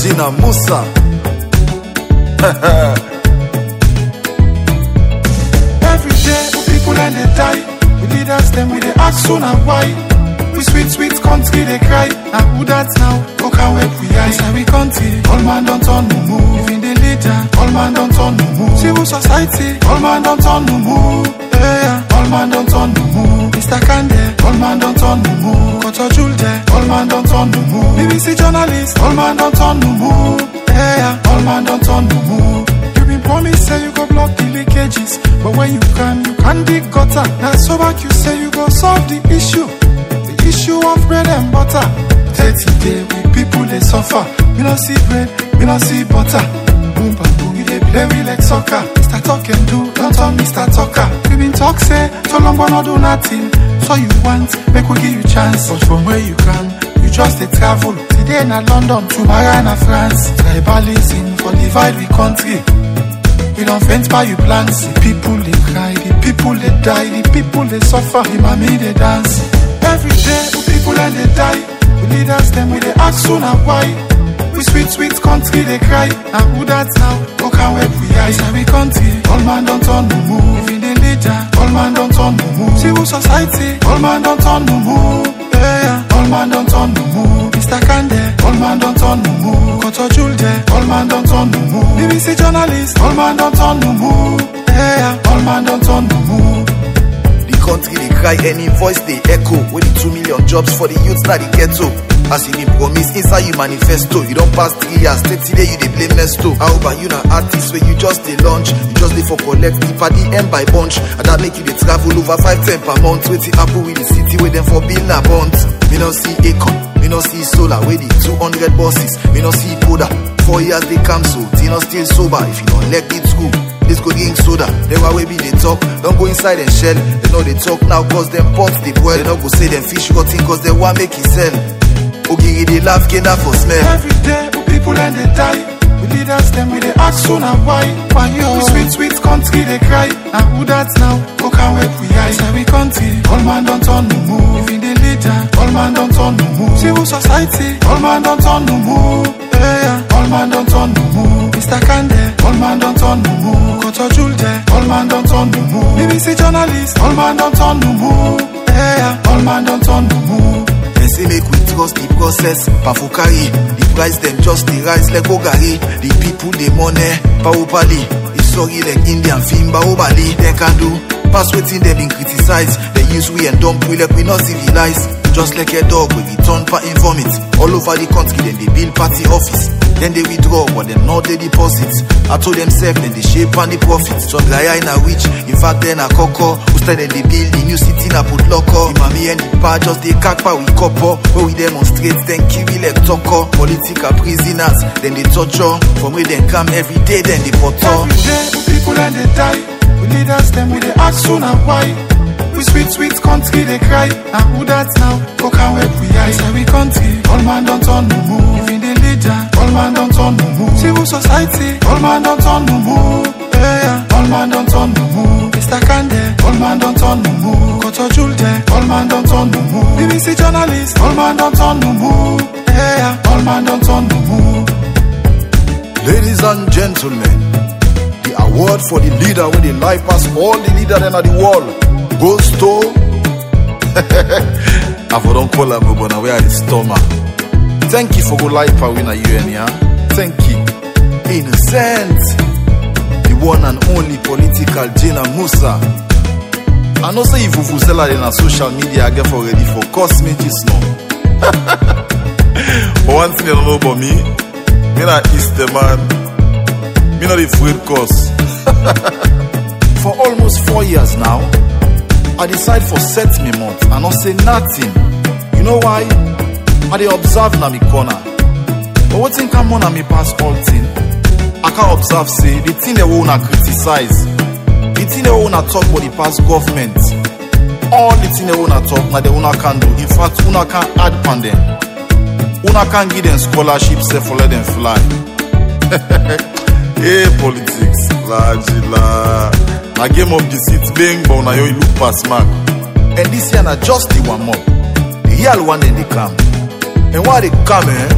Gina Musa. Every day, people and they die. We leaders, them we they ask soon and why. We sweet country, they cry. Now who that now? Go can wait we eyes and we country. All man don't turn no move. Even the leader, all man don't turn no move. Civil society, all man don't turn no move. Yeah, all man don't turn no move. Mr. Kande, all man don't turn no move. Koto Julde, all man don't turn no move. BBC journalist, all man don't turn no move. Yeah, all man don't turn no move. You been promised say you go block the leakages, but when you can dig gutter. Now so back you say you go solve the issue. Issue of bread and butter. 30 days we people they suffer. We don't see bread, we don't see butter. Boom bam boom, we they play we like soccer. Mr. Talk and do, don't tell Mr. Talker. We been talk say, so long but not do nothing. So you want, make we give you chance. But from where you can, you just they travel. Today in London, tomorrow in France. Tribalism for divide we country. We don't fence by you plans. The people they cry, the people they die, the people they suffer. The mommy they dance. Every day, people and they die. We leaders, them we they ask soon and why. We sweet country, they cry. Now who that now? Go can wait we eyes and we country. All man don't turn no move. Even the leader, all man don't turn no move. Civil society, all man don't turn no move. Yeah, all man don't turn no move. Mr. Kande, all man don't turn no move. Koto Julde, all man don't turn no move. BBC journalist, all man don't turn no move. Yeah, all man don't turn no move. Country they cry, any voice they echo. With the 2 million jobs for the youths that they ghetto. As you been promised inside you manifesto. You don't pass 3 years, 30 days you they blame Nesto. How about you na artists where you just they launch? You just they for collect the party end by bunch. And that make you they travel over 5-10 per month. Waiting Apple with the city where them for bill na bonds. Me no see Akon, me no see Solar where the 200 buses. Me no see Poda, 4 years they cancel. Tina still sober if you don't let it school. This go drink soda, they were we they talk. Don't go inside and shell. They know they talk now cause them pots they boil. They don't go say them fish rotting cause they want make it sell. Ogiri they laugh, get for smell. Every day, people and they die. We leaders, them we they ask soon and why. Why you sweet country they cry. Now who that now? Go can wait we eyes and we country. All man don't turn no move. Even the leader, all man don't turn no move. Civil society, all man don't turn no move. Yeah, all man don't turn no move. Mr. Kande, all man don't turn no move. Koto Julde, all man don't turn no move. BBC journalist, all man don't turn no move. Yeah, all man don't turn no move. They say make we trust the process. Pafukari, the price them just the rise like Ogari. The people they money, Paupali. It's sorry like Indian film, Baobali. They can do pass waiting they been criticized. They use we and dump we like we not civilized. Just like a dog when we turn part in vomit. All over the country, then they build party office. Then they withdraw, but them not they deposit. I told themselves, then they shape and the profits. Some guy in a witch, in fact then a coco. Who started then they build the new city in a put locker. The mommy and the pa just they kakpa with copper. Where we demonstrate, then kill like talker. Political prisoners, then they torture. From where they come every day, then they put up. Every day, people and they die. We leaders, them we they ask soon and why. We sweet country they cry. Now who that now? Go can wait we eyes and we country. All man don't turn no move. Even the leader, all man don't turn no move. Civil society, all man don't turn no move. Yeah, all man don't turn no move. Mr. Kande, all man don't turn no move. Koto Julde, all man don't turn no move. BBC journalist, all man don't turn no move. Yeah, all man don't turn no move. Ladies and gentlemen, the award for the leader with the life pass all the leader in the world goes to I for don't call her but now we are the stomach. Thank you for go life for winner UN, yeah. Thank you. Innocent, the one and only political Gina Musa. I know say if you sell her in a social media I get for ready for cosmetics no. But one thing you don't know about me not Easter man. Me not the afraid cause. For almost 4 years now, I decide for set me month and not say nothing. You know why? I dey observe na me corner. But what thing come on and me pass all thing? I can't observe say the thing they wanna criticize, the thing they wanna talk about the past government, all the thing they wanna talk now they wanna can do. In fact, una can add pan them. Una can give them scholarships for let them fly. Hey politics, la. I game of the seat bang, but now you look past mark. And this year na just the one more. The real one then they come. And why they come,